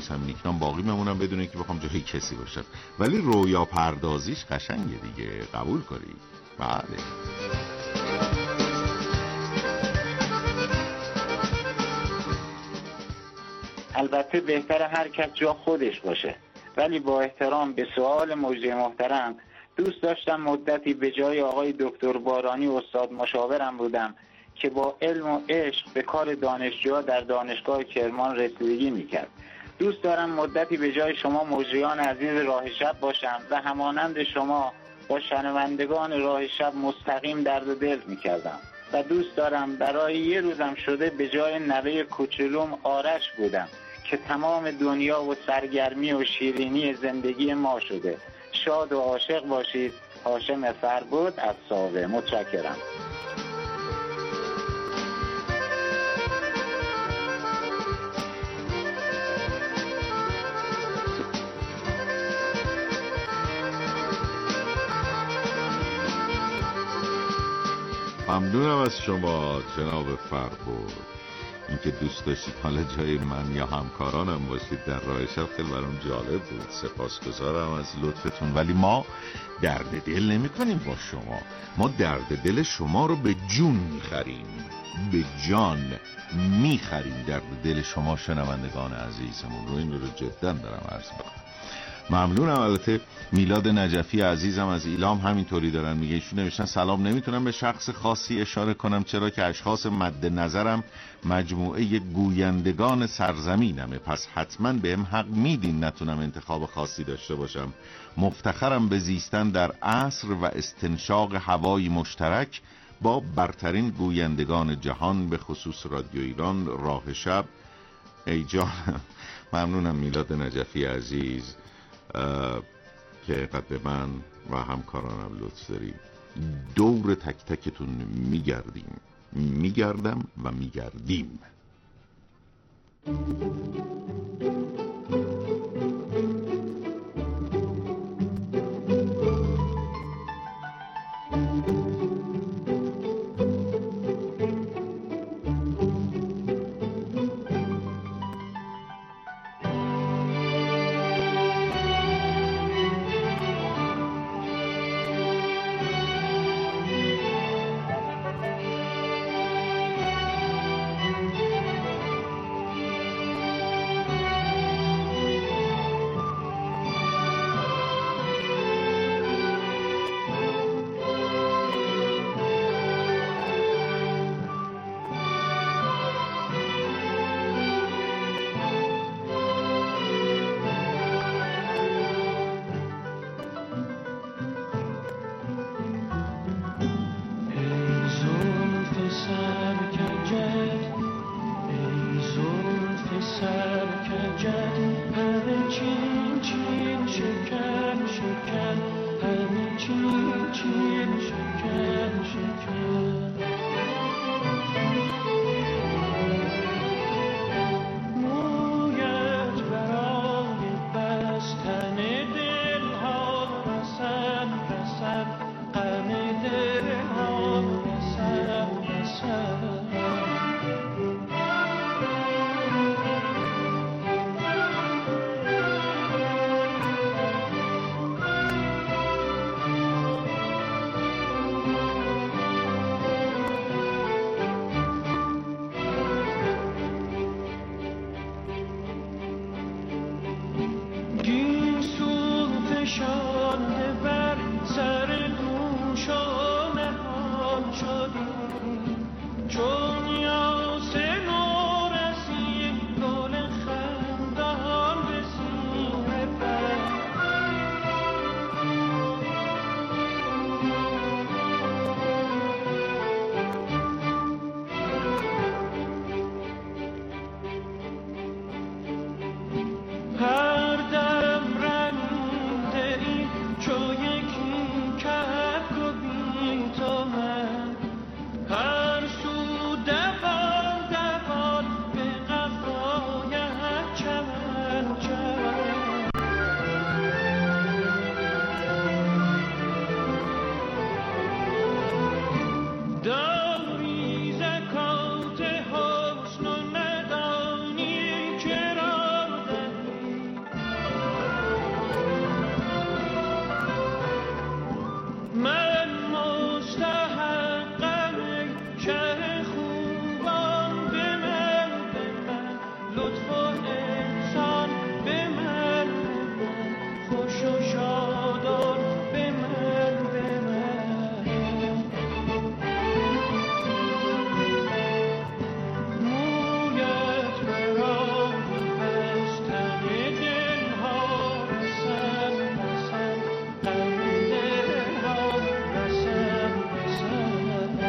میثم نیکنام باقی بمونم بدون اینکه بخوام جای کسی باشم، ولی رویا پردازیش قشنگه دیگه، قبول کنی؟ بله. البته بهتر هر کس جا خودش باشه، ولی با احترام به سوال مجری محترم، دوست داشتم مدتی به جای آقای دکتر بارانی استاد مشاورم بودم که با علم و عشق به کار دانشجوها در دانشگاه کرمان رسیدگی میکرد. دوست دارم مدتی به جای شما مجریان عزیز راه شب باشم و همانند شما با شنوندگان راه شب مستقیم درد و دل میکردم و دوست دارم برای یه روزم شده به جای نوه کوچولوم آرش بودم که تمام دنیا و سرگرمی و شیرینی زندگی ما شده. شاد و عاشق باشید. هاشم فربود از ساوه. متشکرم. ممنونم از شما جناب فربود، اینکه دوست داشتید حالا جای من یا همکارانم باشید در راه شب. خیلی برام جالب بود، سپاسگزارم از لطفتون. ولی ما درد دل نمی کنیم با شما، ما درد دل شما رو به جون میخریم، به جان میخریم درد دل شما شنوندگان عزیزمون رو. این رو جدا دارم عرض میکنم. ممنونم. البته میلاد نجفی عزیزم از ایلام همینطوری دارن میگه، ایشون نوشتن سلام، نمیتونم به شخص خاصی اشاره کنم چرا که اشخاص مد نظرم مجموعه گویندگان سرزمینمه، پس حتما بهم حق میدین نتونم انتخاب خاصی داشته باشم. مفتخرم به زیستن در عصر و استنشاق هوایی مشترک با برترین گویندگان جهان، به خصوص رادیو ایران، راه شب. ای جان ممنونم میلاد نجفی عزیز که قد به من و همکارانم لطف دارید. دور تک تکتون میگردم و میگردیم. خوش و شادان به من به من مویت برای بستن دلها رسن رسن غم دلها رسن رسن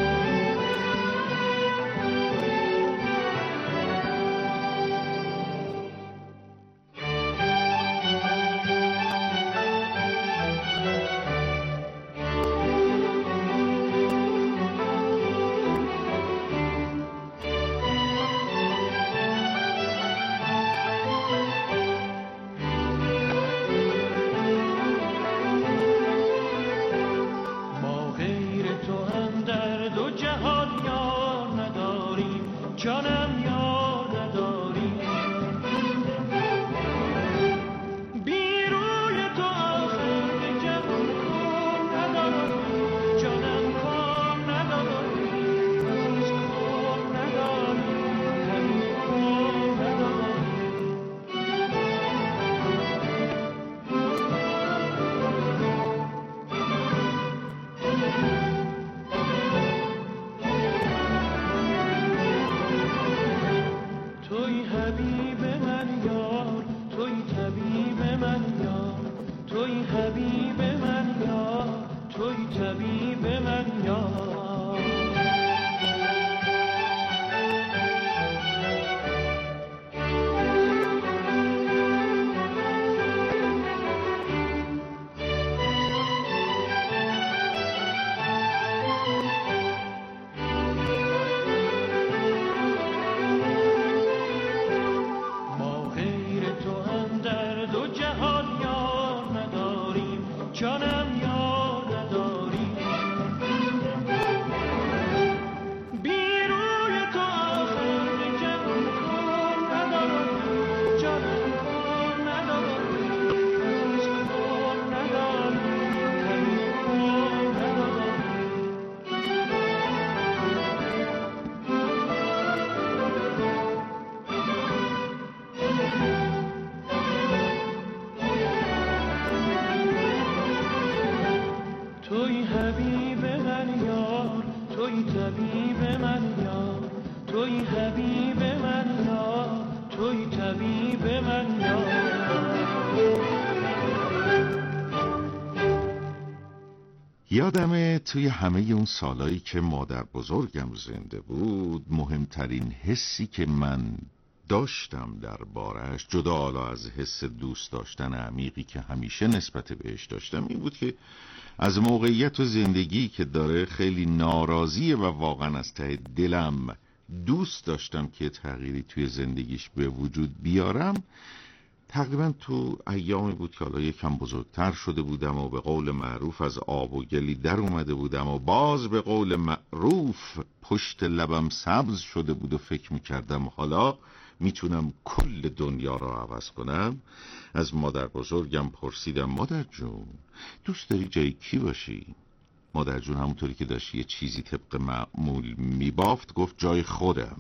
ما غیر تو هم در دو جهان یار نداریم جانم یار نداریم بی روی تو آخر به جهان کار نداریم جانم کار نداریم از کار نداریم همین کار نداریم توی حبیب من یار توی طبیب من یار توی حبیب من یار توی طبیب من یار ما غیر تو هم در دو جهان یار نداریم جانم یار نداریم بی روی تو آخر به جهان کار نداریم جانم کار نداریم از کار نداریم همین کار نداریم توی حبیب من یار توی طبیب من یار توی حبیب من یار توی طبیب من یار یادمه توی همه اون سالایی که مادر بزرگم زنده بود مهمترین حسی که من داشتم در بارش جدا حالا از حس دوست داشتن عمیقی که همیشه نسبت بهش داشتم این بود که از موقعیت و زندگی که داره خیلی ناراضیه و واقعا از ته دلم دوست داشتم که تغییری توی زندگیش به وجود بیارم. تقریبا تو ایامی بود که حالا یکم بزرگتر شده بودم و به قول معروف از آب و گلی در اومده بودم و باز به قول معروف پشت لبم سبز شده بود و فکر میکردم حالا میتونم کل دنیا را عوض کنم. از مادر بزرگم پرسیدم مادر جون دوست داری جای کی باشی؟ مادر جون همونطوری که داشت یه چیزی طبق معمول میبافت گفت جای خودم.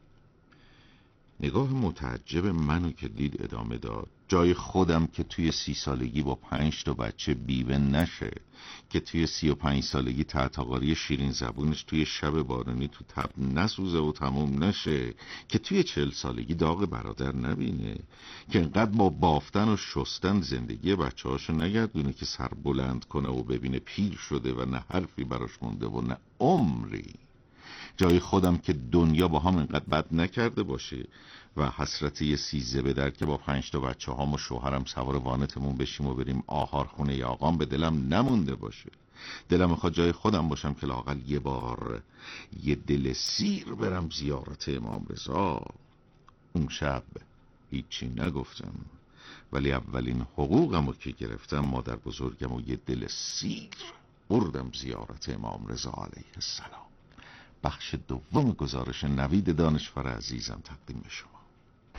نگاه متعجب منو که دید ادامه داد جای خودم که توی 30 سالگی با 5 تا بچه بیوه نشه، که توی 35 سالگی تحتقاری شیرین زبونش توی شب بارانی تو تب نسوزه و تموم نشه، که توی 40 سالگی داغ برادر نبینه، که انقدر با بافتن و شستن زندگی بچه هاشو نگردونه که سر بلند کنه و ببینه پیر شده و نه حرفی براش مونده و نه عمری. جای خودم که دنیا با هم اینقدر بد نکرده باشه و حسرت یه سیزه به در که با 5 تا بچه هام و شوهرم سوار وانتمون بشیم و بریم آهار خونه ی آقام به دلم نمونده باشه. دلم میخواد جای خودم باشم که لااقل یه بار یه دل سیر برم زیارت امام رضا. اون شب هیچی نگفتم، ولی اولین حقوقمو که گرفتم مادر بزرگم و یه دل سیر بردم زیارت امام رضا علیه السلام. بخش دوم گزارش نوید دانشور عزیزم تقدیم شما.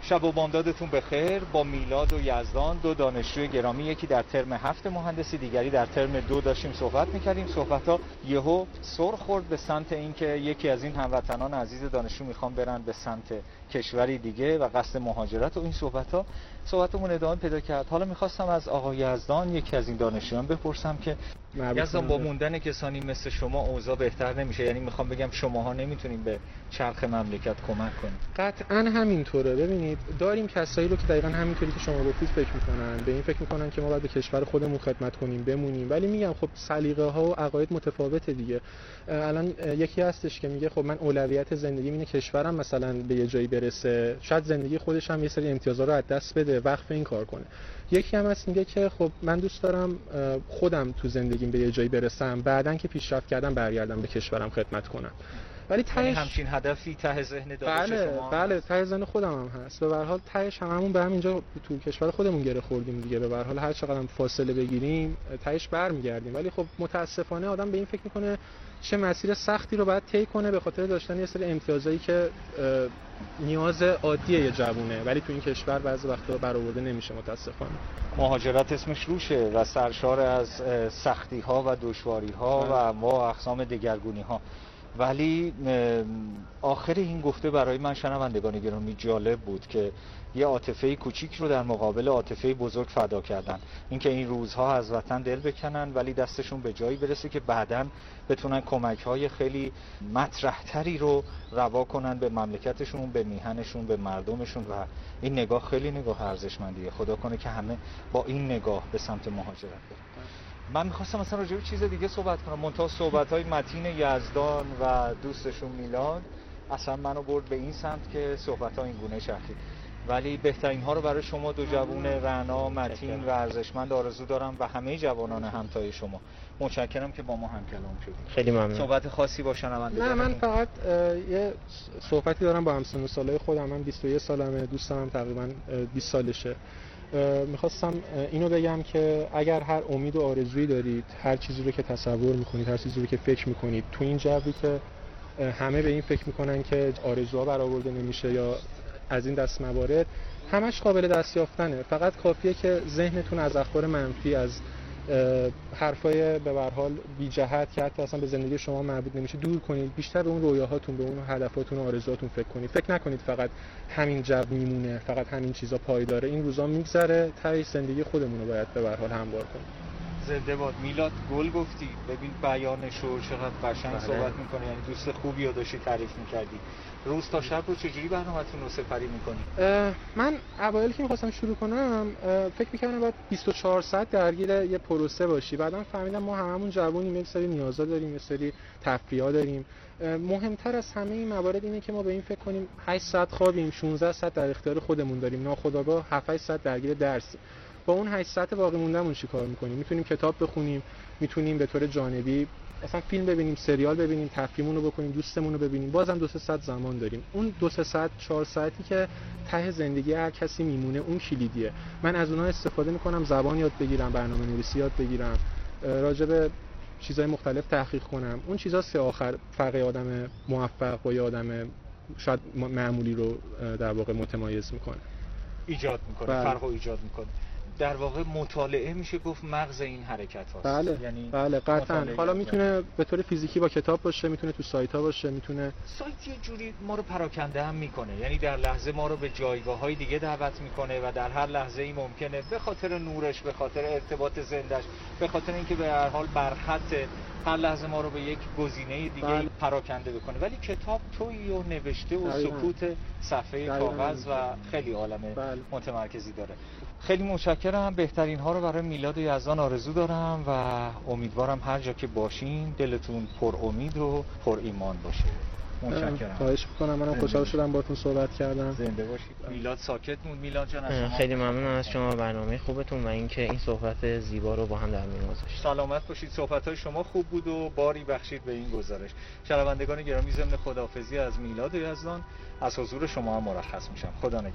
شب و بامدادتون بخیر. با میلاد و یزدان، دو دانشجوی گرامی، یکی در ترم 7 مهندسی، دیگری در ترم 2 داشتیم صحبت می‌کردیم. صحبت‌ها یهو سر خورد به سمت اینکه یکی از این هموطنان عزیز دانشجو می‌خوان برن به سمت کشوری دیگه و قصد مهاجرت، و این صحبتمون ادامه پیدا کرد. حالا می‌خواستم از آقای یزدان، یکی از این دانشجویان، بپرسم که یزدان، با موندن کسانی مثل شما اوضاع بهتر نمیشه؟ یعنی میخوام بگم شماها نمیتونین به چرخ مملکت کمک کنید؟ قطعاً همینطوره. ببینید، داریم کسایی رو که دقیقاً همینطوری که شما گفتید فکر میکنن، به این فکر میکنن که ما باید به کشور خودمون خدمت کنیم، بمونیم. ولی میگم خب سلیقه ها و عقاید متفاوته دیگه. الان یکی هستش که میگه خب من اولویت زندگیم اینه کشورم مثلا به یه جایی برسه، شاید زندگی خودش هم یه سری امتیازات رو از دست بده، وقف این کار کنه. یکی هم هست میگه که خب من دوست دارم خودم تو زندگیم به یه جایی برسم، بعدن که پیشرفت کردم برگردم به کشورم خدمت کنم. ولی یعنی همچین هدفی ته ذهن داره شما؟ بله، ته ذهن خودم هم هست. به هر حال تهش هممون به همینجا تو کشور خودمون گره خوردیم دیگه. به هر حال هر چقدر هم فاصله بگیریم تهش برمیگردیم. ولی خب متاسفانه آدم به این فکر میکنه چه مسیر سختی رو باید طی کنه به خاطر داشتن یه سری امتیازایی که نیاز عادیه یه جوونه، ولی تو این کشور بعضی وقتا برآورده نمیشه متاسفانه. مهاجرت اسمش روشه و سرشار از سختی‌ها و دشواری‌ها و انواع و اقسام دگرگونی‌ها. ولی آخر این گفته برای من شنوندگان گرامی جالب بود که یه عاطفه کوچیک رو در مقابل عاطفه بزرگ فدا کردن. اینکه این روزها از وطن دل بکنن ولی دستشون به جایی برسه که بعداً بتونن کمک‌های خیلی مطرح‌تری رو روا کنن به مملکتشون، به میهنشون، به مردمشون. و این نگاه خیلی نگاه ارزشمندیه. خدا کنه که همه با این نگاه به سمت مهاجرت برن. من می‌خواستم مثلا راجع به چیز دیگه صحبت کنم، منتها صحبت‌های متین یزدان و دوستشون میلاد اصلا منو برد به این سمت که صحبت‌ها این گونه چرخید. ولی بهترین ها رو برای شما دو جوون رعنا، متین و ارزشمند آرزو دارم و همه جوانان همتای شما. متشکرم که با ما هم کلام شدید. خیلی ممنون. صحبت خاصی با شنوندگان؟ نه، من فقط یه صحبتی دارم با همسن و سالای خودم. من 21 سالمه، دوستم هم تقریبا 20 سالشه. میخواستم اینو بگم که اگر هر امید و آرزویی دارید، هر چیزی رو که تصور میکنید، هر چیزی رو که فکر میکنید، تو این جوی که همه به این فکر میکنن که آرزوها برآورده نمیشه یا از این دست موارد، همش قابل دست یافتنه. فقط کافیه که ذهنتون از اخبار منفی، از حرفای به هر حال بی جهت که حتی اصلا به زندگی شما مربوط نمیشه دور کنید. بیشتر به اون رویاهاتون، به اون هدفاتون و آرزوهاتون فکر کنید. فکر نکنید فقط همین جو میمونه، فقط همین چیزا پایداره. این روزا میگذره، ته زندگی خودمون رو باید به هر حال هموار کنیم. زنده باد. میلاد گل گفتی. ببین بیانش رو چقدر قشنگ صحبت میکنه. یعنی دوست خوبی رو داشتی تعریف میکردی. روز تا شب رو چجوری برنامه‌تون رو سپری میکنی؟ من اوایل که میخواستم شروع کنم فکر میکردم باید 24 ساعت درگیر یه پروسه باشی. بعدم فهمیدم ما هممون جوونیم، یک سری نیازا داریم، یک سری تفریحا داریم. مهمتر از همه این موارد اینه که ما به این فکر کنیم 8 ساعت خوابیم، 16 ساعت در اختیار خودمون داریم، ناخودآگاه 7-8 ساعت درگیر درسیم. با اون 8 ساعت باقی موندهمون چیکار می‌کنیم؟ میتونیم کتاب بخونیم، میتونیم به طور جانبی مثلا فیلم ببینیم، سریال ببینیم، تفریحمون رو بکنیم، دوستمون رو ببینیم. بازم 2-3 ساعت زمان داریم. اون 2-3 ساعت 4 ساعتی که ته زندگی هر کسی میمونه، اون کلیدیه. من از اونها استفاده می‌کنم، زبان یاد بگیرم، برنامه‌نویسی یاد بگیرم، راجع به چیزهای مختلف تحقیق کنم. اون چیزا سه آخر فرق آدم موفق با یه آدم شاید معمولی رو در واقع متمایز می‌کنه. ایجاد می‌کنه، فرق ایجاد می‌کنه. در واقع مطالعه میشه گفت مغز این حرکت هاست. بله، یعنی بله قطعاً. حالا میتونه به طور فیزیکی با کتاب باشه، میتونه تو سایت ها باشه، میتونه سایت یه جوری ما رو پراکنده هم میکنه. یعنی در لحظه ما رو به جایگاه‌های دیگه دعوت میکنه و در هر لحظه ای ممکنه به خاطر نورش، به خاطر ارتباط زندش، به خاطر اینکه به هر حال برخط هر لحظه ما رو به یک گزینه دیگه پراکنده بکنه. ولی کتاب تویی و نوشته و سکوت صفحه کاغذ و خیلی عالمه متمرکزی داره. خیلی متشکرم. بهترین ها رو برای میلاد و یزدان آرزو دارم و امیدوارم هر جا که باشین دلتون پر امید و پر ایمان باشه. متشکرم. خواهش می‌کنم. منم خوشحال شدم باهاتون صحبت کردم. زنده باشید. میلاد ساکت موند. میلاد جان از شما خیلی ممنونم از شما، برنامه خوبتون و اینکه این صحبت زیبا رو با هم در میون گذاشتید. سلامت باشید. صحبت‌های شما خوب بود و باری بخشید به این گزارش. شنوندگان گرامی، ضمن خداحافظی از میلاد و یزدان از حضور شما هم مرخص میشم. خدا نگهدار.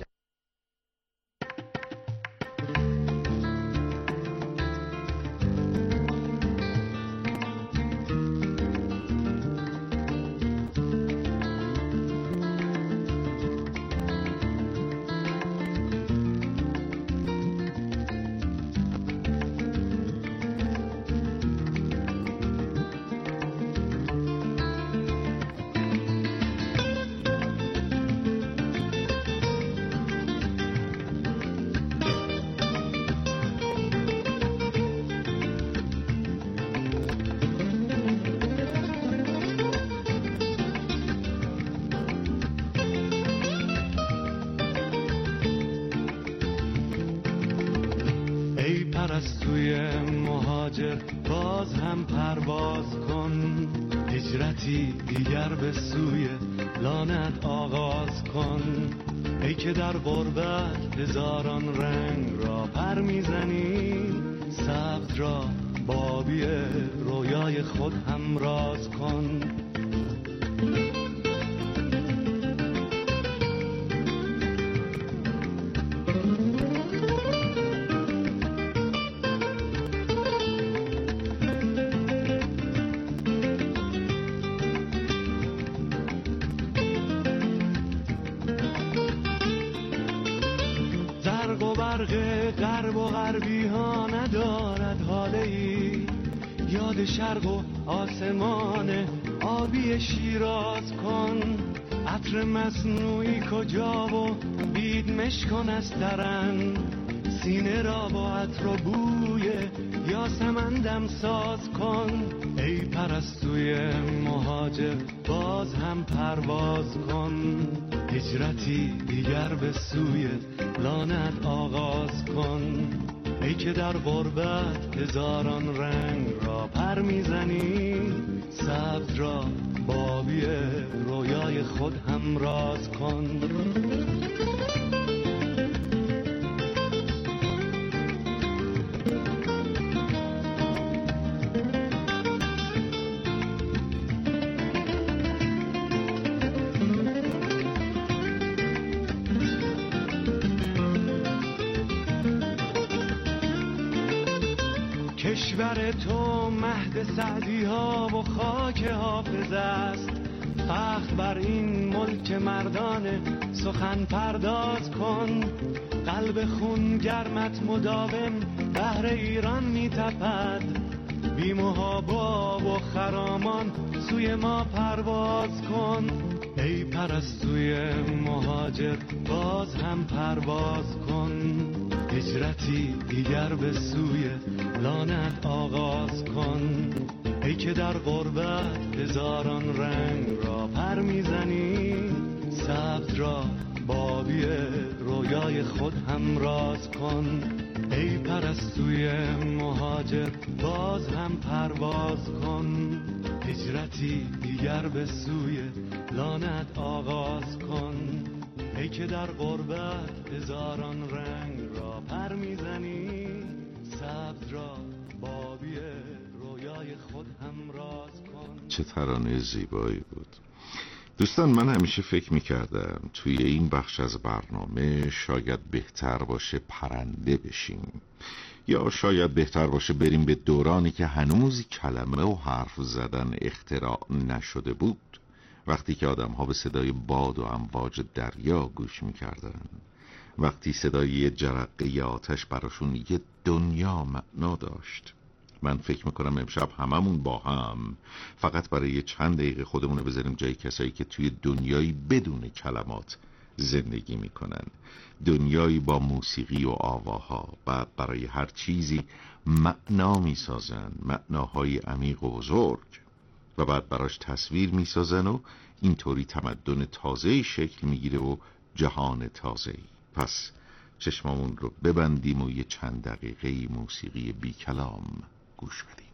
پرستوی مهاجر باز هم پرواز کن، هجرتی دیگر به سوی لانت آغاز کن. ای که در غربت هزاران رنگ را پر میزنی، سبز را با آبی رویای خود هم راز کن. غرب و غربی ها ندارد حاله ای، یاد شرق و آسمان آبی شیراز کن. عطر مصنوعی کجا و بید مشکن از درن، سینه را با عطر و بوی یاسمن دم ساز کن. ای پرستوی مهاجر باز هم پرواز کن، هجرتی دیگر به سوی لانت آغاز کن. ای که در غربت هزاران رنگ را پر میزنی، سبز را با آبی رویای خود هم راز کن. کشور تو مهد سعدی ها و خاک حافظ است، فخر بر این ملک مردان سخن پرداز کن. قلب خون گرمت مداوم بهر ایران می تپد، بی محابا و خرامان سوی ما پرواز کن. ای پرستوی مهاجر باز هم پرواز کن، هجرتی دیگر به سوی لانت آغاز کن. ای که در غربت هزاران رنگ را پر میزنی، سبز را با آبی رویای خود هم راز کن. ای پرستوی مهاجر باز هم پرواز کن، هجرتی دیگر به سوی لانت آغاز کن. ای که در غربت هزاران رنگ را پر میزنی، سبز را با آبی رویای خود هم راز کن. چه ترانه زیبایی بود. دوستان، من همیشه فکر میکردم توی این بخش از برنامه شاید بهتر باشه پرنده بشیم، یا شاید بهتر باشه بریم به دورانی که هنوز کلمه و حرف زدن اختراع نشده بود، وقتی که آدم ها به صدای باد و امواج دریا گوش میکردن، وقتی صدای یه جرقه آتش براشون یه دنیا معنا داشت. من فکر میکنم امشب هممون با هم فقط برای چند دقیقه خودمون رو بذاریم جای کسایی که توی دنیایی بدون کلمات زندگی میکنن، دنیایی با موسیقی و آواها، و برای هر چیزی معنا میسازن، معناهای عمیق و بزرگ، و بعد براش تصویر میسازن و اینطوری تمدن تازه‌ای شکل میگیره و جهان تازه‌ای. پس چشمامون رو ببندیم و یه چند دقیقه موسیقی بی کلام گوش بدیم.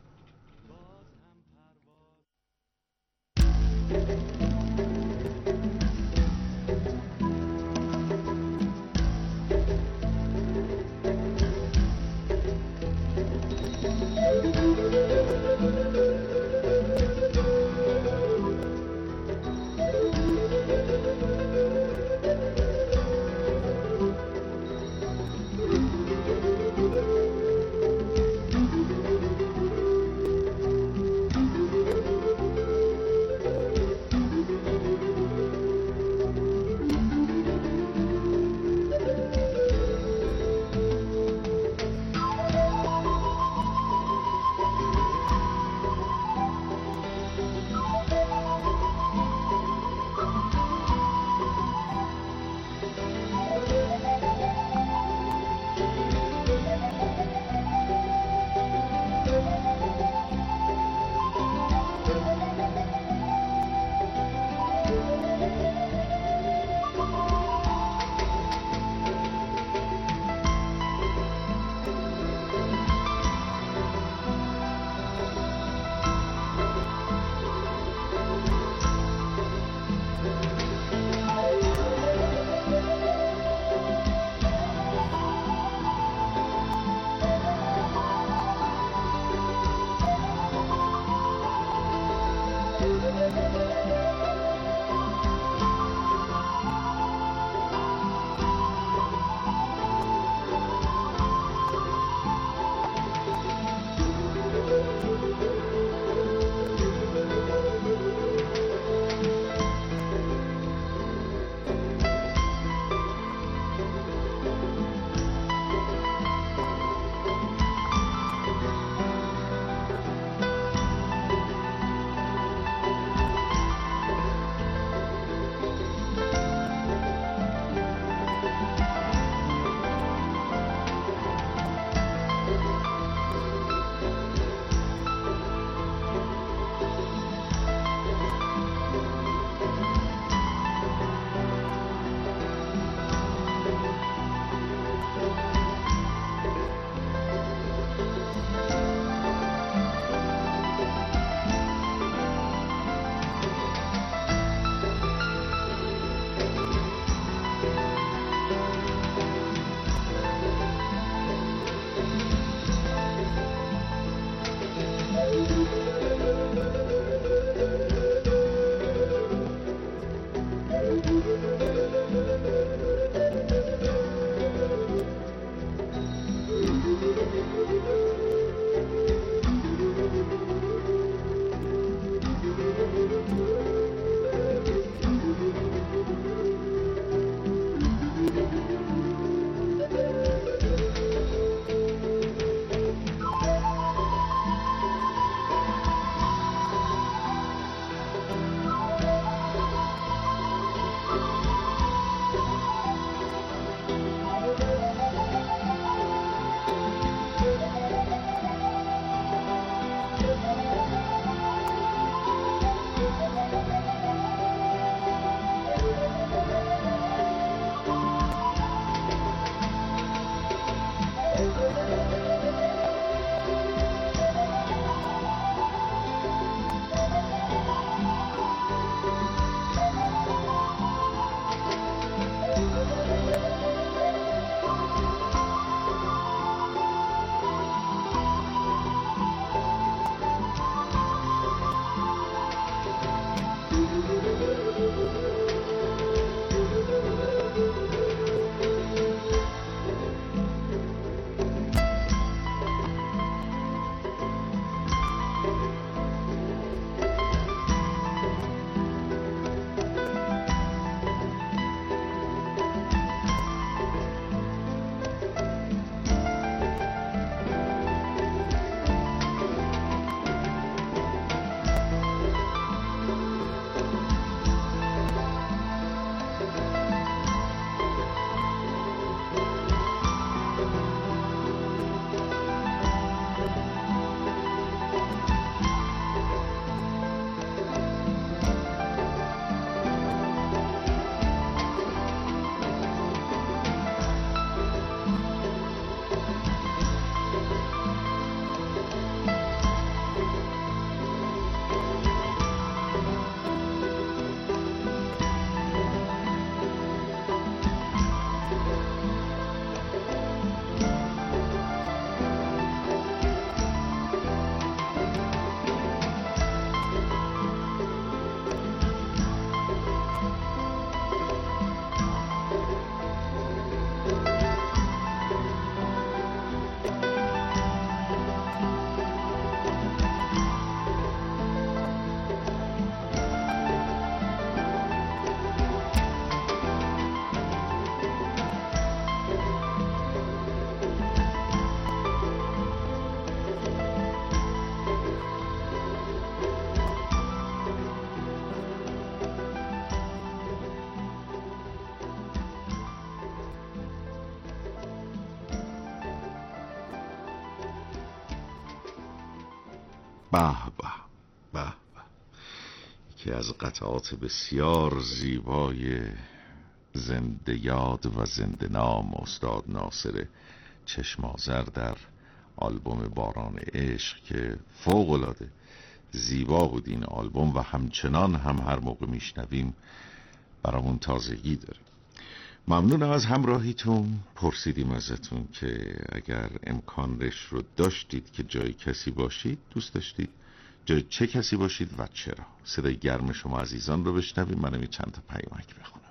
به به به به، یکی از قطعات بسیار زیبای زنده یاد و زنده نام استاد ناصر چشم‌آذر در آلبوم باران عشق که فوق‌العاده زیبا بود این آلبوم و همچنان هم هر موقع میشنویم برامون تازگی داره. ممنونم از همراهیتون. پرسیدیم ازتون که اگر امکانش رو داشتید که جای کسی باشید، دوست داشتید جای چه کسی باشید و چرا؟ صدای گرم شما عزیزان رو بشنویم. منم یه چند تا پیامک بخونم.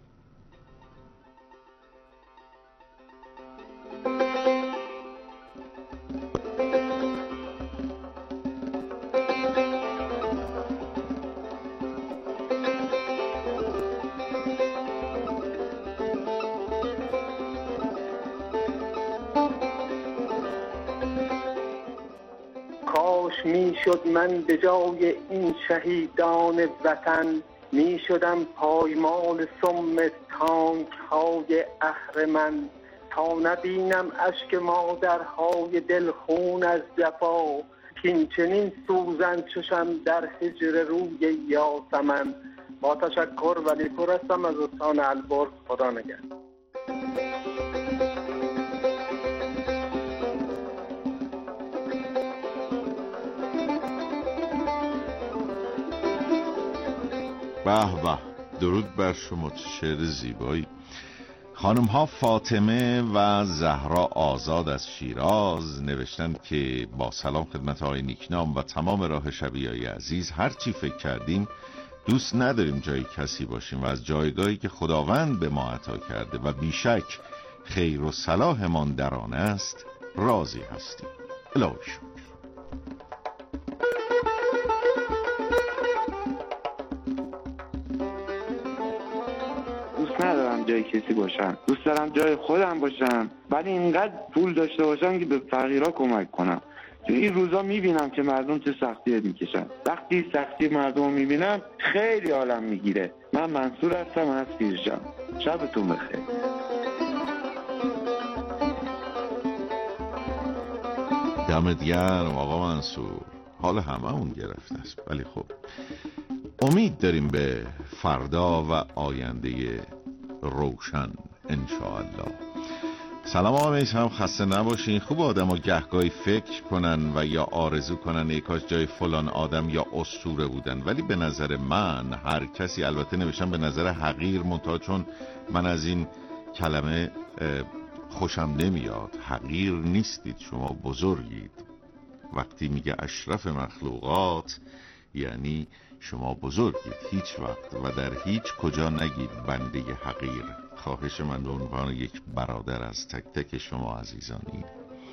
می شد من به جای این شهیدان وطن، می شدم پایمال سم تانک های اهرمن، تا نبینم اشک مادرهای دلخون از جفا، کین چنین سوزن چشم در هجر روی یاسمن. با تشکر، ولی پر هستم از استان البرز. خدا نگهدار. به به، درود بر شما، چه شعر زیبایی. خانم ها فاطمه و زهرا آزاد از شیراز نوشتند که با سلام خدمت آقای نیکنام و تمام راه شبیه‌های عزیز، هرچی فکر کردیم دوست نداریم جای کسی باشیم و از جایگاهی که خداوند به ما عطا کرده و بیشک خیر و صلاحمان در آن است راضی هستیم. الهی شکر. دوست ندارم جای کسی باشم، دوست دارم جای خودم باشم، ولی اینقدر پول داشته باشم که به فقیرها کمک کنم. چون این روزا میبینم که مردم چه سختی میکشن. وقتی سختی مردم میبینم خیلی حالم میگیره. من منصور هستم از پیرجان. شبتون بخیر. دمت گرم آقا منصور. حال همه اون گرفته است، ولی خب امید داریم به فردا و آینده روشن انشاءالله. سلام آقا میثم، خسته نباشین. خوب آدم ها گهگاهی فکر کنن و یا آرزو کنن ای کاش جای فلان آدم یا اسطوره بودن، ولی به نظر من هر کسی، البته نوشتم به نظر حقیر، منتها چون من از این کلمه خوشم نمیاد. حقیر نیستید، شما بزرگید. وقتی میگه اشرف مخلوقات یعنی شما بزرگید. هیچ وقت و در هیچ کجا نگید بنده حقیر. خواهش من به عنوان یک برادر از تک تک شما عزیزان این.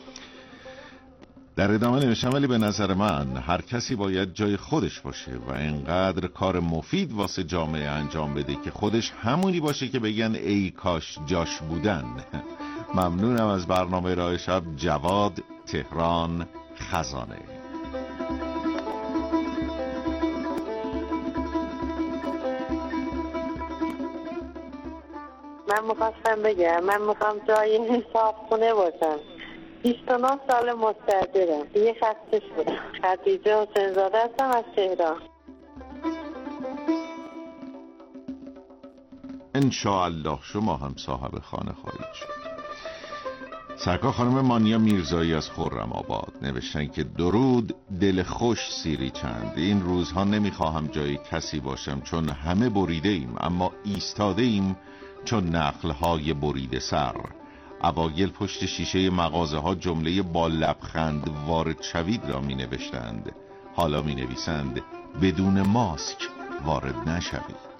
در ادامه نوشتم ولی به نظر من هر کسی باید جای خودش باشه و اینقدر کار مفید واسه جامعه انجام بده که خودش همونی باشه که بگن ای کاش جاش بودن. ممنونم از برنامه راه شب. جواد، تهران، خزانه. من میخواستم بگم من میخوام جای حساب خونه باشم. 29 سال مستاجرم. دیگه خسته شدم. خدیجه حسین زاده هستم از تهران. انشاءالله شما هم صاحب خانه خواهید شد. سرکار خانم مانیا میرزایی از خرم آباد نوشتن که درود، دل خوش سیری چند. این روزها نمیخواهم جای کسی باشم چون همه بریده ایم، اما ایستاده ایم چون نخلهای بریده سر. اوایل پشت شیشه مغازه ها جمله با لبخند وارد شوید را می نوشتند، حالا می نویسند بدون ماسک وارد نشوید.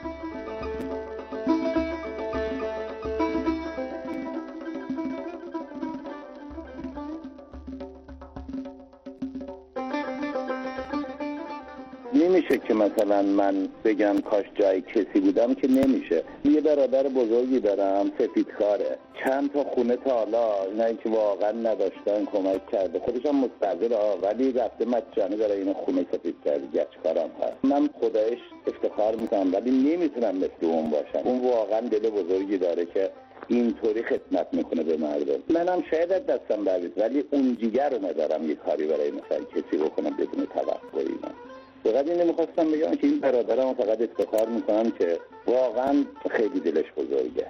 نمیشه که مثلا من بگم کاش جای کسی بودم، که نمیشه. یه برادر بزرگی دارم سفیدکاره، چند تا خونه تا حالا اینایی که واقعا نداشتن کمک کرده. خودش هم مستقله ولی رفته مجانی برای این خونه سفید کرده. گچکارم هست. من خدایش افتخار میکنم ولی نمیتونم مثل اون باشم. اون واقعا دل بزرگی داره که اینطوری خدمت میکنه به مردم. منم شاید از دستم برید ولی اون جیگر رو ندارم یه کاری برای مثلا کسی بکنم بدون توقعی. من فقط اینو میخواستم بگم که این برادرم فقط افتخار میکنم که واقعا خیلی دلش بزرگه.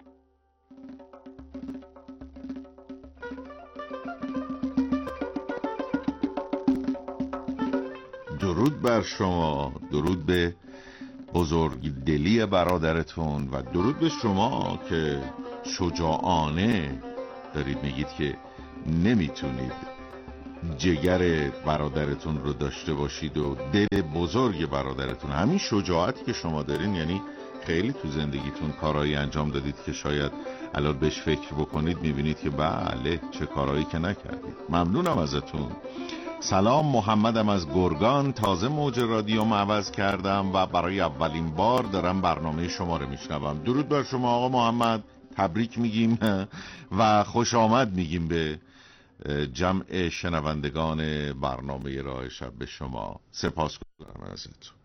درود بر شما، درود به بزرگ دلی برادرتون و درود به شما که شجاعانه دارید میگید که نمیتونید جگر برادرتون رو داشته باشید و دل بزرگ برادرتون. همین شجاعتی که شما دارین یعنی خیلی تو زندگیتون کارهایی انجام دادید که شاید الان بهش فکر بکنید میبینید که بله چه کارهایی که نکردید. ممنونم ازتون. سلام، محمدم از گرگان. تازه موج رادیوم عوض کردم و برای اولین بار دارم برنامه شما رو میشنوم. درود بر شما آقا محمد، تبریک میگیم و خوش آمد میگیم به جمع شنوندگان برنامه راه شب به شما. سپاسگزارم ازتون.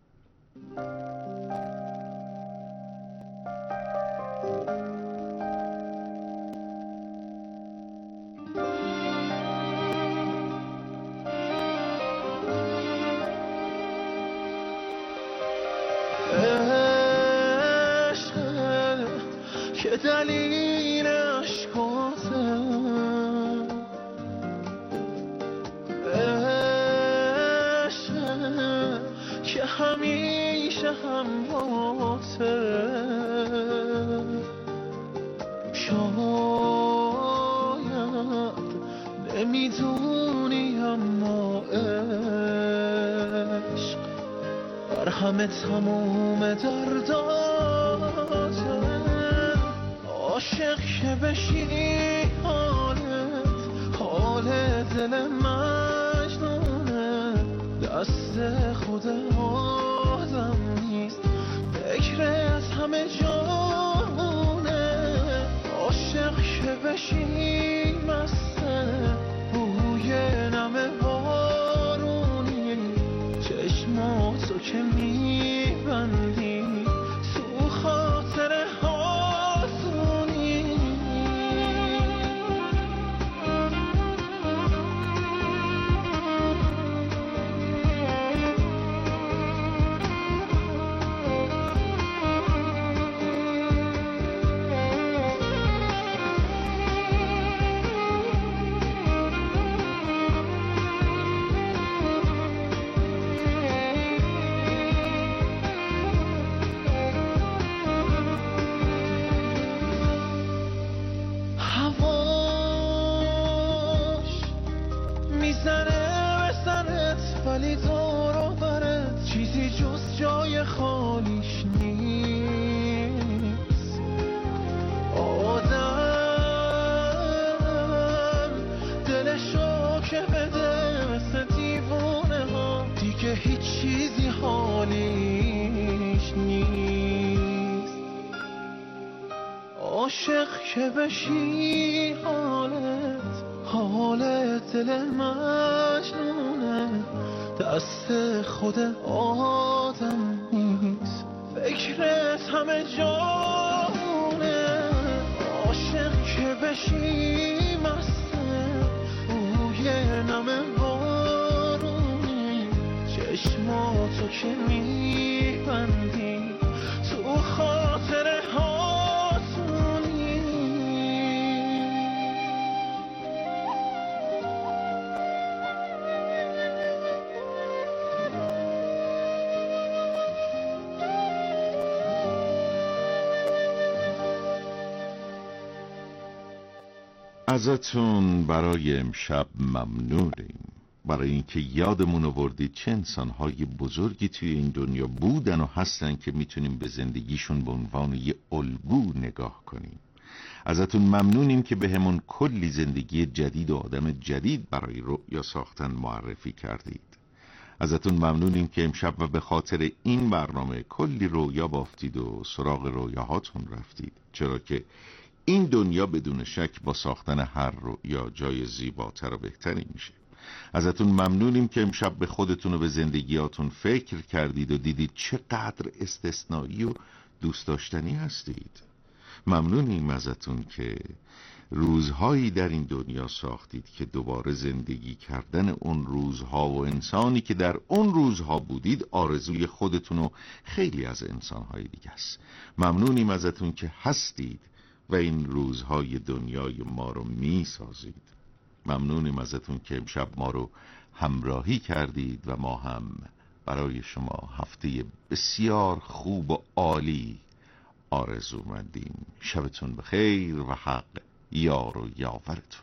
که دلیل عشقاته، عشقه که همیشه همراهته، شاید نمیدونی اما عشق بر همه تموم درداته. عاشق که بشی حال دل مجنونه، دست خود آدم نیست فکر از همه جانونه. عاشق که بشی مسته بوی نم بارونی، چشماتو که میبندی تو خاطر ولی دور و برت چیزی جز جای خالیش نیست. آدم دلشو که بده مثل دیوونه ها، دیگه هیچ چیزی حالیش نیست. عاشق که بشی حال دل مجنونه، دست خود آدم نیست فکرت همه جانه. عاشق که بشی مسته بوی نم بارونی، چشماتو که میبندی تو خاطر ازتون برای امشب ممنونیم، برای اینکه یادمون آوردید چه انسانهای بزرگی توی این دنیا بودن و هستن که میتونیم به زندگیشون به عنوان یه الگو نگاه کنیم. ازتون ممنونیم که به همون کلی زندگی جدید و آدم جدید برای رؤیا ساختن معرفی کردید. ازتون ممنونیم که امشب و به خاطر این برنامه کلی رویا بافتید و سراغ رویاهاتون رفتید، چرا که این دنیا بدون شک با ساختن هر رؤیا جای زیباتر و بهتری میشه. ازتون ممنونیم که امشب به خودتون و به زندگیاتون فکر کردید و دیدید چقدر استثنایی و دوست داشتنی هستید. ممنونیم ازتون که روزهایی در این دنیا ساختید که دوباره زندگی کردن اون روزها و انسانی که در اون روزها بودید آرزوی خودتون و خیلی از انسانهای دیگه است. ممنونیم ازتون که هستید و این روزهای دنیای ما رو می سازید. ممنونیم ازتون که امشب ما رو همراهی کردید و ما هم برای شما هفته بسیار خوب و عالی آرزومندیم. شبتون بخیر و حق یار و یاورتون.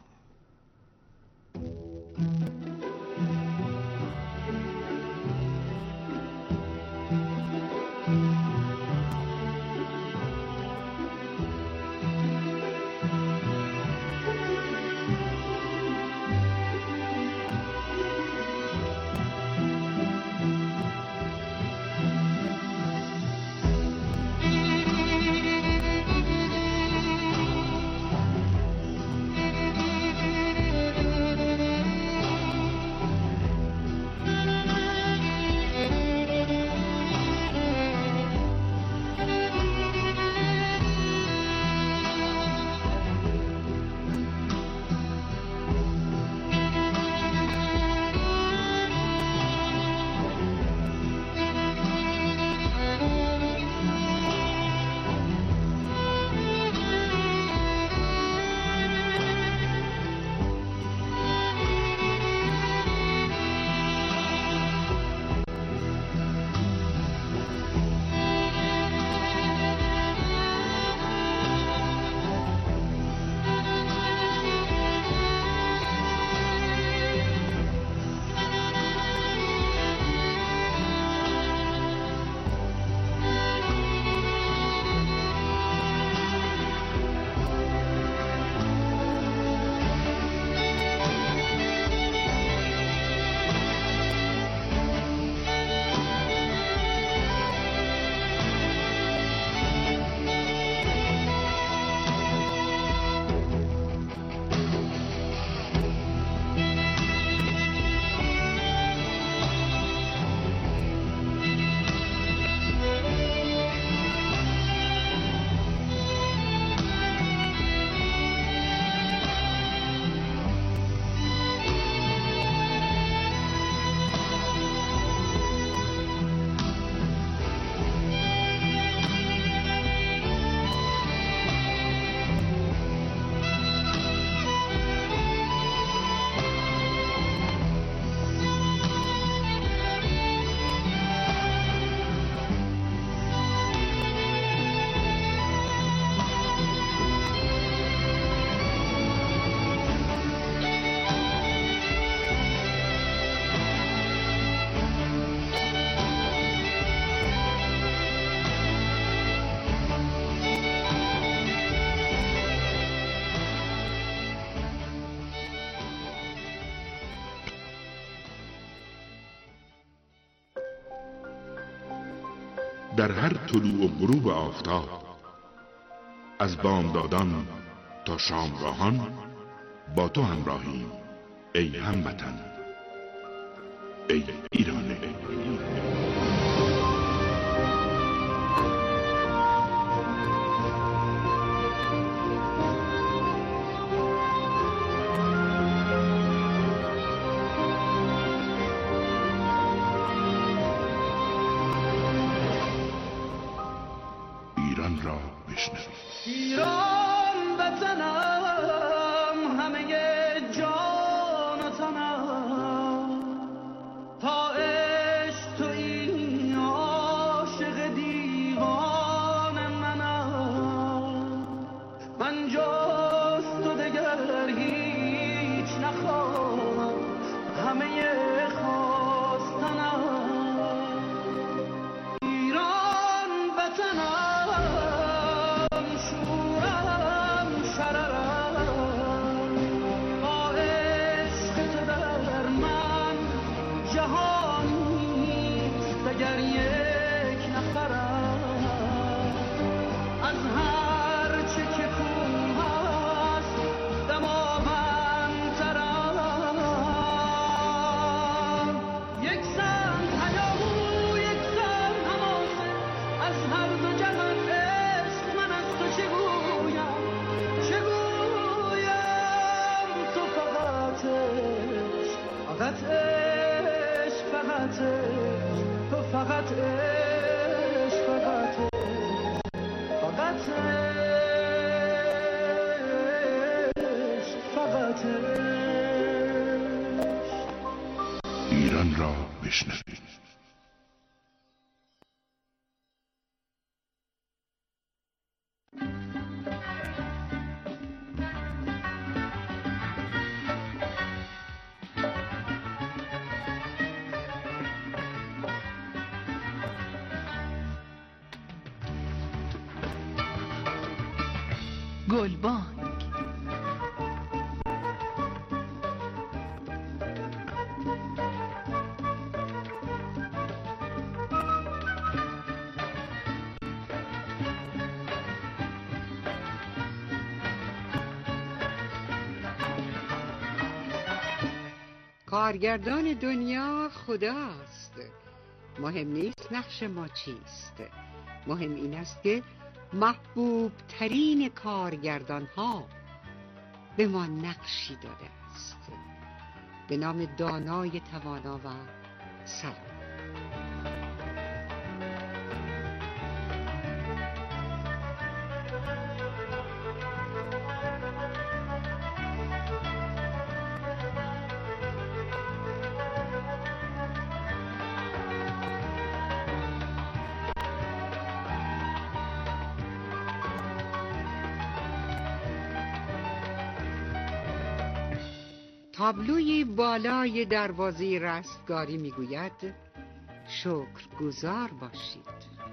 در هر طلوع و غروب آفتاب، از بامدادان تا شامگاهان با تو همراهیم ای هموطن، ای ایران. ایران را بشنوید. ایران وطنم، همه جان و تنم، تا عشق تویی عاشق دیوان منم. من جز تو دگر هیچ نخواهم، همه خواستنم. ایران وطنم، فقط عشق، فقط عشق، تو فقط عشق، فقط عشق، فقط عشق، فقط عشق. ایران را بشنوید. گلبانگ. کارگردان دنیا خداست. مهم نیست نقش ما چیست، مهم این است که محبوب ترین کارگردان ها به ما نقشی داده است. به نام دانای توانا و سلام. تابلوی بالای دروازه رستگاری میگوید شکرگزار باشید.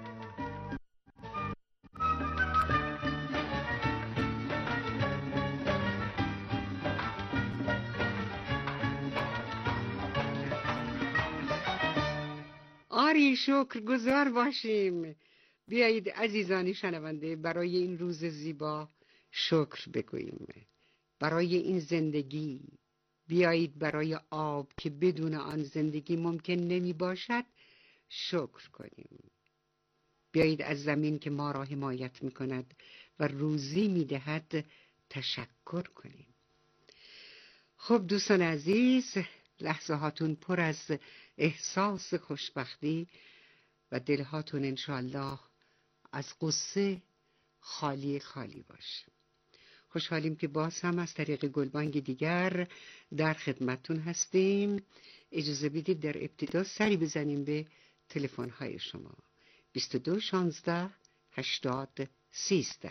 آری شکرگزار باشیم. بیایید عزیزان شنونده برای این روز زیبا شکر بگوییم، برای این زندگی. بیایید برای آب که بدون آن زندگی ممکن نمی باشد شکر کنیم. بیایید از زمین که ما را حمایت می کند و روزی می دهد تشکر کنیم. خب دوستان عزیز، لحظه هاتون پر از احساس خوشبختی و دلهاتون انشالله از قصه خالی باشه. خوشحالیم که باز هم از طریق گلبانگ دیگر در خدمتتون هستیم. اجازه بدید در ابتدا سری بزنیم به تلفن‌های شما. 22 16 80 13.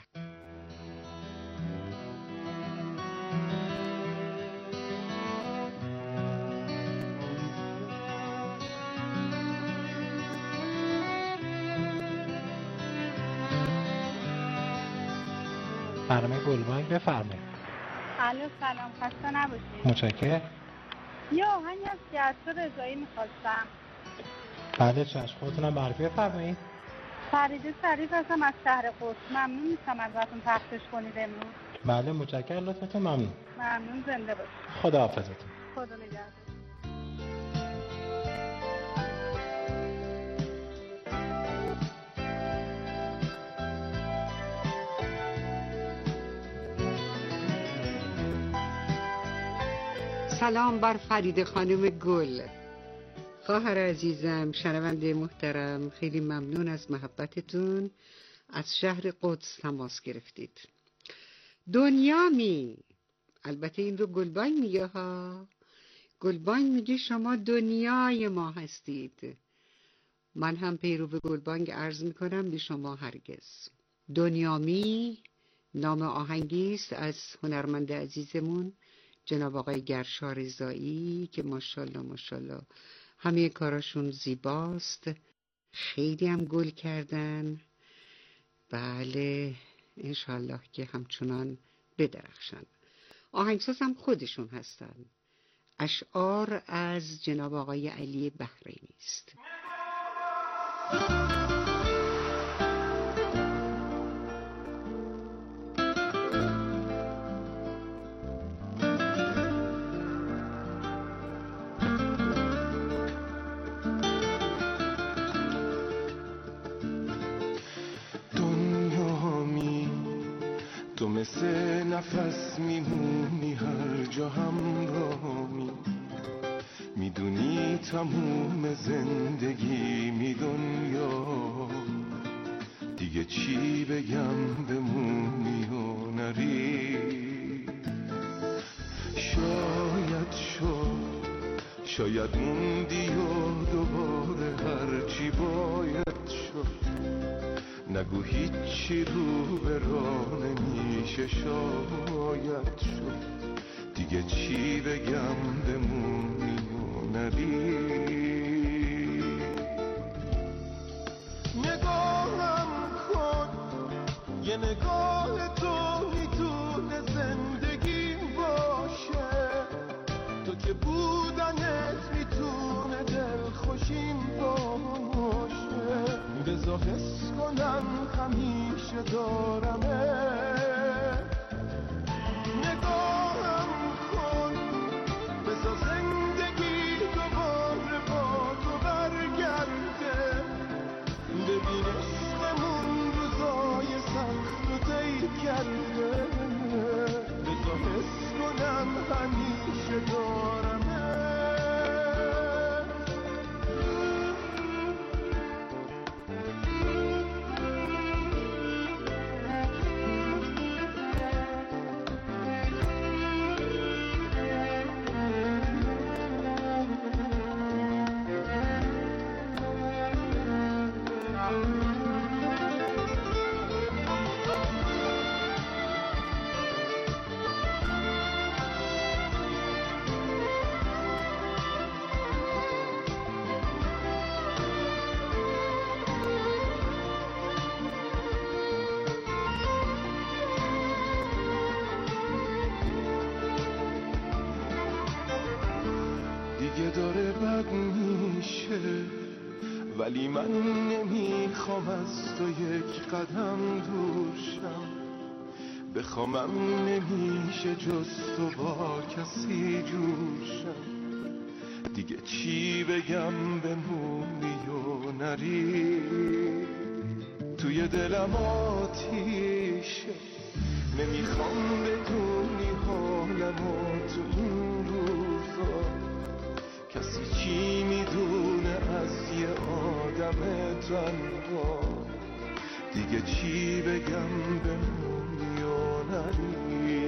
برنامه گلبانگ بفرمایید. الو سلام، خسته نباشید. متشکرم. یه آهنگ از جعفر رضایی میخواستم. بله چشم، خودتونم معرفی بفرمایید. فریده شریف هستم از شهر قدس. ممنون میشم ازتون پخشش کنید امروز. بله متشکرم، لطفتون ممنون. ممنون، زنده باشید. خداحافظتون. خدا نگهدار. سلام بر فریده خانم گل. خواهر عزیزم، شنونده محترم، خیلی ممنون از محبتتون. از شهر قدس تماس گرفتید. دنیامی، البته این رو گلبانگ میگه ها. گلبانگ میگه شما دنیای ما هستید. من هم پیرو به گلبانگ عرض میکنم به شما هرگز. دنیامی نام آهنگی است از هنرمند عزیزمون جناب آقای گرشا رضایی که ماشاءالله همه کاراشون زیباست. خیلی هم گل کردن. بله انشالله که همچنان بدرخشن. آهنگساز هم خودشون هستن. اشعار از جناب آقای علی بحرینی است. تو مثل نفس میمونی هر جا همراهمی، نی تموم زندگی دنیا، دیگه چی بگم بمونی و نری. شاید موندی و دوباره هرچی باید شد. نگو هیچی رو به راه نمیشه شاید شد. دیگه چی بگم بمونی و نری. نگاهم کن یه نگاه تو میتونه زندگی باشه. تو که بودنت میتونه دلخوشیم باشه. بذار حس کنم همیشه دارمه. نگاهم کن بذار زندگی دوباره با تو برگرده. ببین عشقمون روزای سخت رو طی کرده. بذار حس کنم همیشه دارمه. دیگه داره بد میشه، ولی من نمیخوام از تو یک قدم دور شم. بخوامم نمیشه جز تو با کسی جور شم. دیگه چی بگم بمونی و نری. توی دلم آتیشه، نمیخوام بدونی حالمو تو این روزا. کسی چی میدونه از یه آدم تنها. دیگه چی بگم بمونی و نری.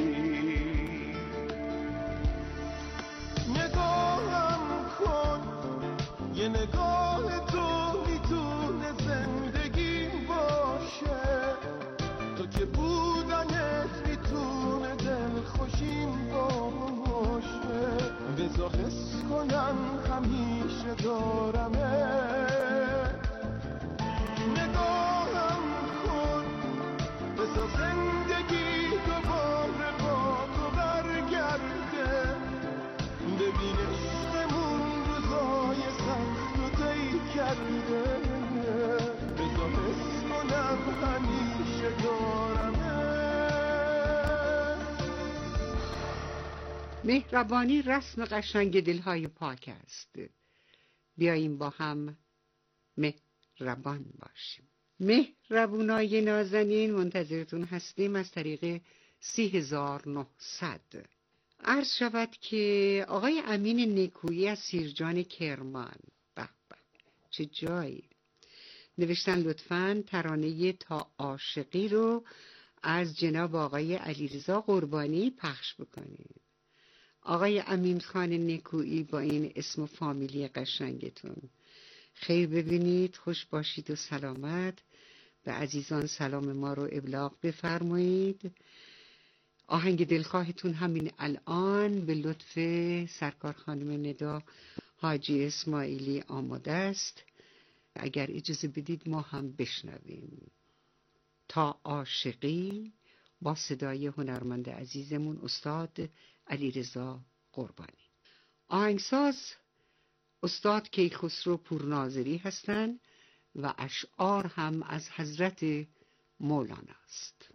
نگاهم کن یه نگاه تو میتونه زندگی باشه. تو که بودنت میتونه دلخوشیم باشه. بذار حس کنم همیشه دارمه. نگاهم کن بذار زندگی دوباره با تو برگرده. ببین عشقمون روزای سخت رو طی کرده. بذار حس کنم همیشه دارمه. مهربانی رسم قشنگ دلهای پاک است. بیاییم با هم مهربان باشیم. مهربونای نازنین، منتظرتون هستیم از طریق 3900. عرض شود که آقای امین نکویی از سیرجان کرمان، به به چه جایی، نوشتن لطفاً ترانه تا عاشقی رو از جناب آقای علیرضا قربانی پخش بکنید. آقای امین خان نکویی، با این اسم و فامیلی قشنگتون خیر ببینید، خوش باشید و سلامت. به عزیزان سلام ما رو ابلاغ بفرمایید. آهنگ دلخواهتون همین الان به لطف سرکار خانم ندا حاجی اسماعیلی آماده است. اگر اجازه بدید ما هم بشنویم. تا عاشقی با صدای هنرمند عزیزمون استاد علیرضا قربانی. آهنگساز استاد کیخسرو پورناظری هستند و اشعار هم از حضرت مولانا است.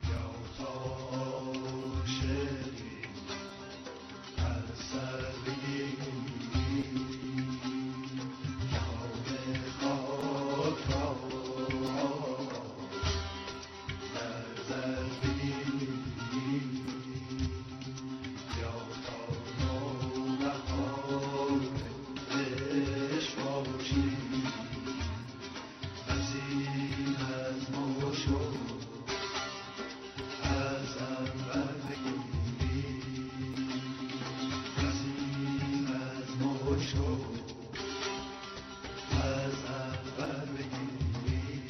مشکو از اول بگیری.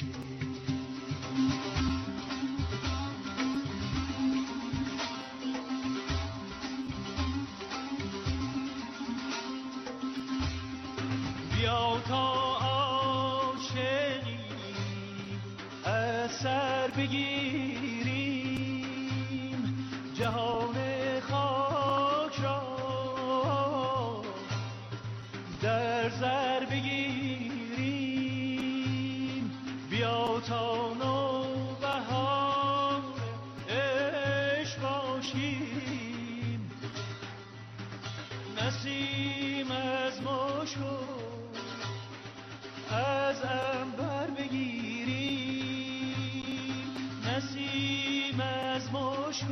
بیا تا عاشقی از سر بگیریم جهان خاک را در سر بگیریم. بیا تا نوبهار عشق باشیم نسیم از مشک از عنبر بگیریم. نسیم از مشک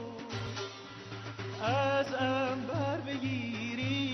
از عنبر بگیریم.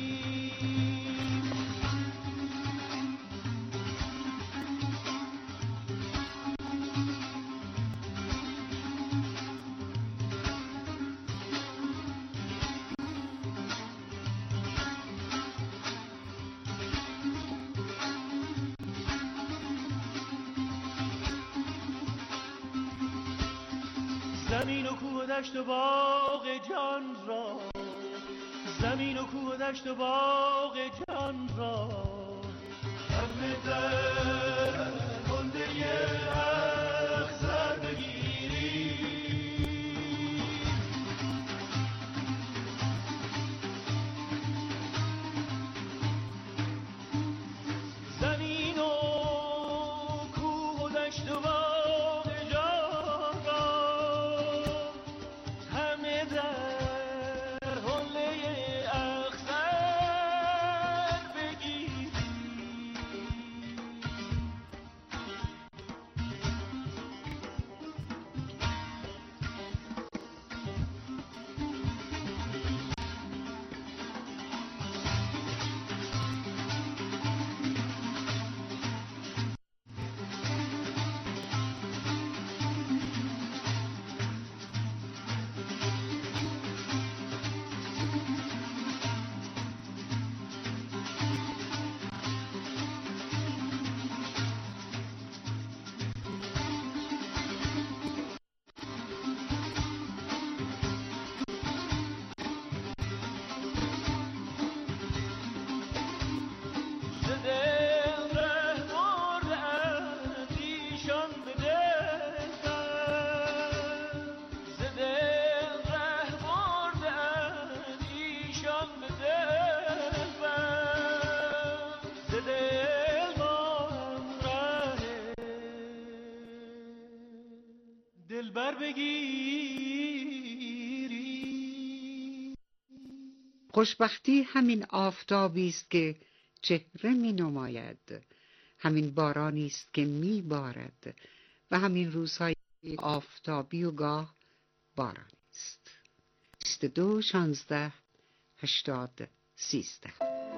زمین و کوه و دشت و باغ جان را، زمین و کوه و دشت و باغ جان را همه در گنده اخضر بگیریم. زمین و کوه و دشت و باغ جان را همه در حله اخضر بگیریم. دلبر بگیری. خوشبختی همین آفتابی است که چهره می نماید، همین بارانی است که می بارد و همین روزهای آفتابی و گاه بارانی است. 22 16 80 13.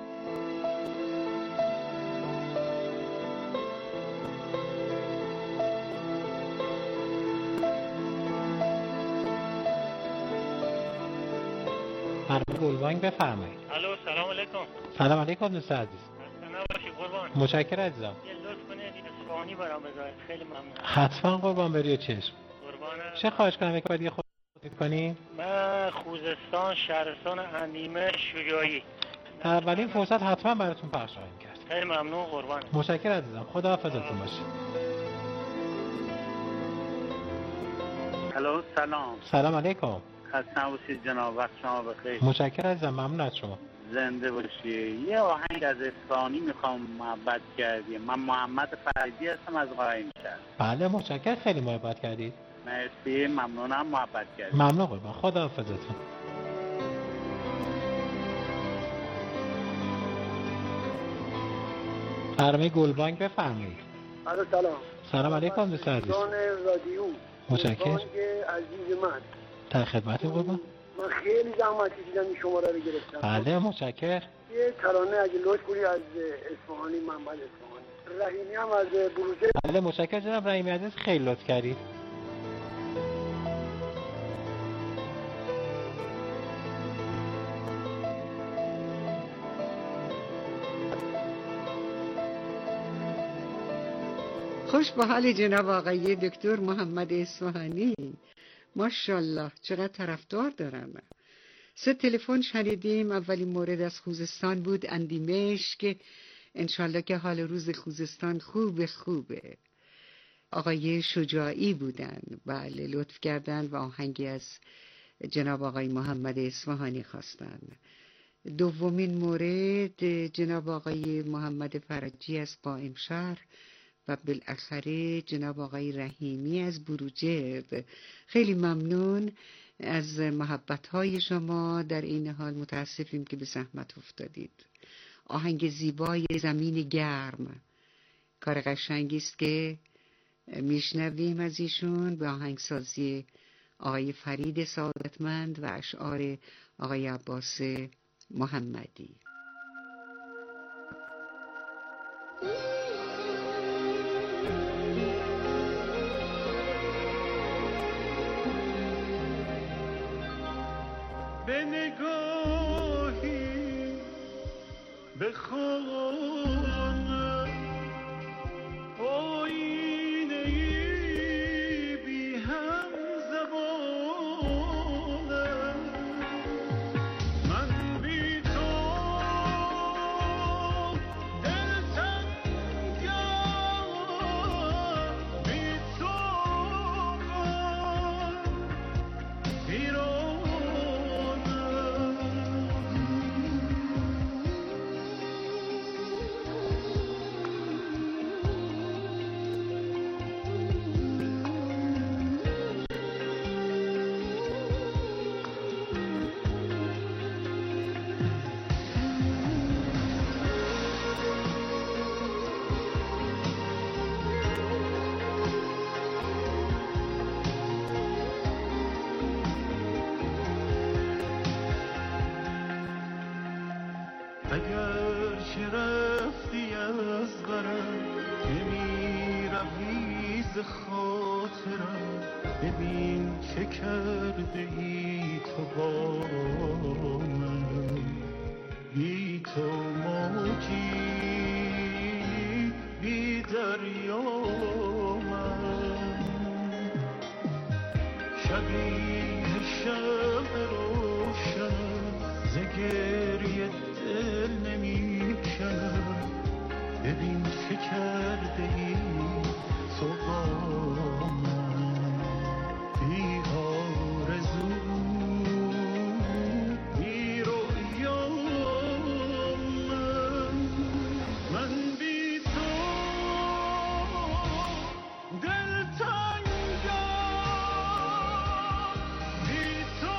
گلبانگ بفرمایید. الو سلام علیکم. سلام علیکم دوست عزیز. نباشی قربان. متشکرم عزیزم. یه لطف کنید این اصفهانی برام بذارید خیلی ممنون. حتما قربان بری و چشم. قربان. چه خواهش کنم یک بار یه خود کنی؟ من خوزستان شهرستان اندیمه شجاعی. اولین فرصت حتما براتون پخش خواهیم کرد. خیلی ممنون قربان. متشکرم عزیزم. خداحافظتون باشه. الو سلام. سلام علیکم. خسته نباشید جناب، وقت شما بخیر. متشکرم عزیزم، ممنون از شما. زنده باشی. یه آهنگ از اصفهانی میخوام محبت کردی. من محمد فریدی هستم از قائمشهر. بله متشکرم، خیلی محبت کردید. مرسی، ممنونم محبت کردید. ممنون قربان، خداحافظتون. برنامه گلبانگ بفرمایید. الو سلام. سلام علیکم دوست عزیز. رادیو. متشکرم. عزیز من. در خدمت قربان. من خیلی زحمت کشیدم این شماره رو گرفتم. بله متشکرم. یه ترانه اگه لطف کنی از اصفهانی، محمد اصفهانی. رحیمی هم از بروجرد. بله متشکرم جناب رحیمی عزیز، خیلی لطف کردید. خوش به حال جناب آقای دکتر محمد اصفهانی. ماشاءالله چقدر طرفدار دارن. 3 تلفن شنیدیم. اولین مورد از خوزستان بود، اندیمشک. انشالله که حال روز خوزستان خوبه. آقای شجاعی بودن، بله، لطف کردن و آهنگی از جناب آقای محمد اصفهانی خواستن. دومین مورد جناب آقای محمد فرجی از قائمشهر و بالاخره جناب آقای رحیمی از بروجرد. خیلی ممنون از محبت‌های شما. در این حال متاسفیم که به زحمت افتادید. آهنگ زیبای زمین گرم کار قشنگی است که میشنویم از ایشون به آهنگسازی آقای فرید سعادتمند و اشعار آقای عباس محمدی. به نگاهی به خانه آینه‌ای بی هم زبانه، من بی تو دلتنگم، بی تو پیرانه. اگر چه رفتی از برم، نمی روی ز خاطرم، ببین چه کرده ای تو با من. بی تو موجی بی دریا من، شبیه شمع روشنم، ز گریه دل نمی کنم. ببین چه کرده ای تو با من، بی آرزو بی رویا من بی تو دلتنگم، بی تو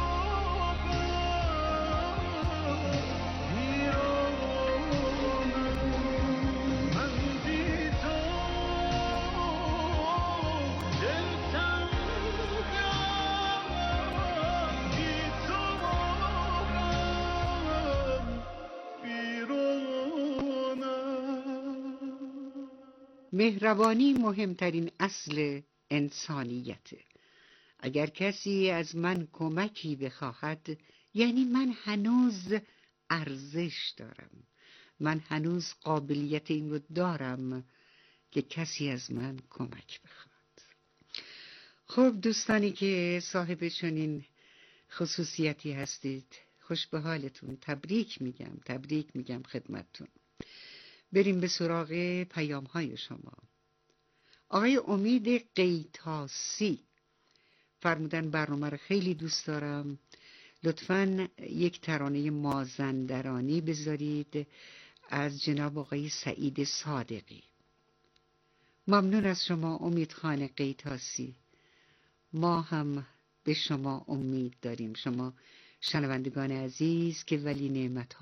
مهربانی مهمترین اصل انسانیته. اگر کسی از من کمکی بخواهد، یعنی من هنوز ارزش دارم، من هنوز قابلیت این رو دارم که کسی از من کمک بخواد. خب دوستانی که صاحب چنین خصوصیتی هستید، خوش به حالتون. تبریک میگم خدمتتون. بریم به سراغ پیام های شما. آقای امید قیتاسی فرمودن برنامه رو خیلی دوست دارم، لطفاً یک ترانه مازندرانی بذارید از جناب آقای سعید صادقی. ممنون از شما امید خان قیتاسی. ما هم به شما امید داریم، شما شنوندگان عزیز که ولی نعمت